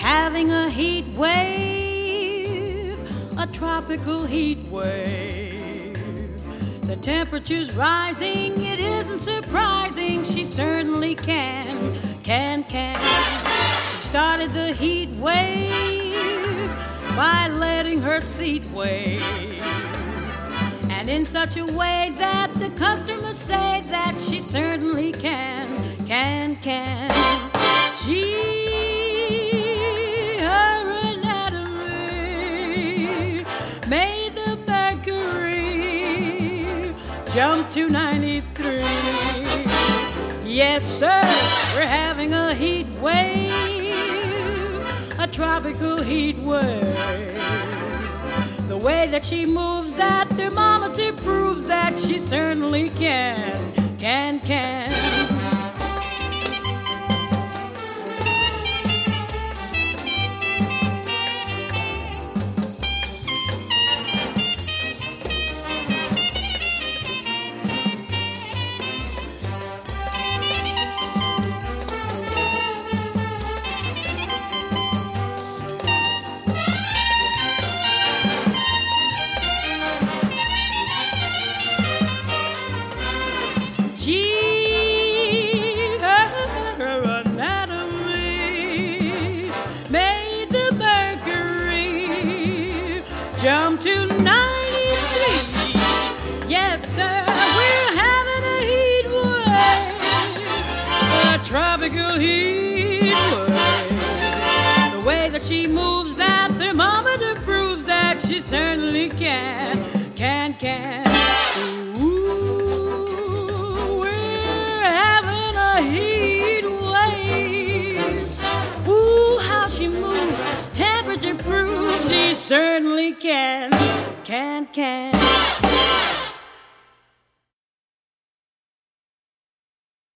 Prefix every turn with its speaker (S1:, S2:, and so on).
S1: having a heat wave, a tropical heat wave. The temperature's rising, it isn't surprising, she certainly can. She started the heat wave by letting her seat wave, and in such a way that the customers say that she certainly can. Gee, her anatomy made the mercury jump to 93. Yes, sir, we're having a heat wave, a tropical heat wave. The way that she moves, that thermometer proves that she certainly can. Gee, her anatomy made the mercury jump to 93. Yes, sir, we're having a heat wave, a tropical heat wave. The way that she moves, that thermometer proves that she certainly can. She proves she certainly can.